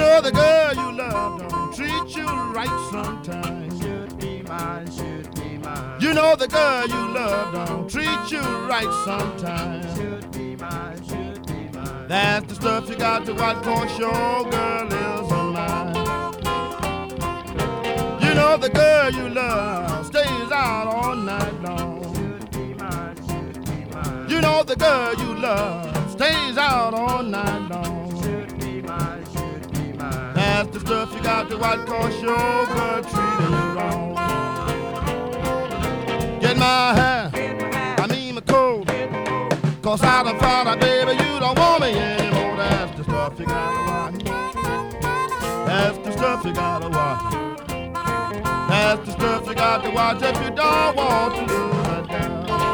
know the girl you love don't treat you right sometimes. Should be mine, should be mine. You know the girl you love don't treat you right sometimes. Should be mine, should be mine. That's the stuff you got to watch, 'cause your girl is a mine. You know the girl you love stays out all night long. Should be mine, should be mine. You know the girl you love stays out all night long. Should be mine, should be mine. That's the stuff you got to watch, 'cause your girl treating you wrong. Get my hair, I mean my coat, 'cause I done found out, baby, you don't want me anymore. That's the stuff you gotta watch. That's the stuff you gotta watch. That's the stuff you got to watch if you don't want to lose that girl.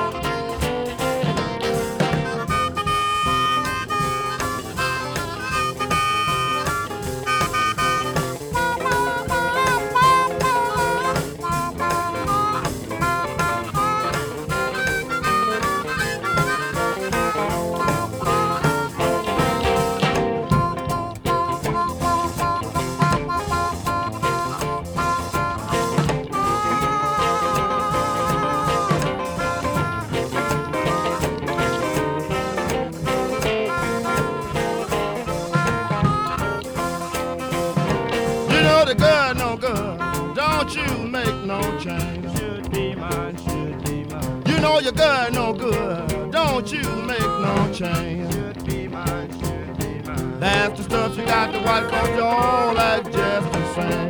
The girl no good, don't you make no change. Should be mine, should be mine. You know your girl no good, don't you make no change. Should be mine, should be mine. That's the stuff you got to watch, 'cause you all act just the same.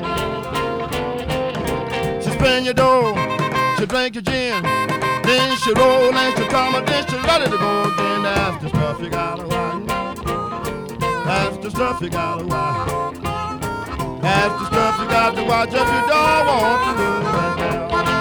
She spin your dough, she drink your gin, then she roll and she come and then she ready to go again. That's the stuff you gotta watch. That's the stuff you gotta watch. That's the stuff you got to watch if you don't want to lose that girl.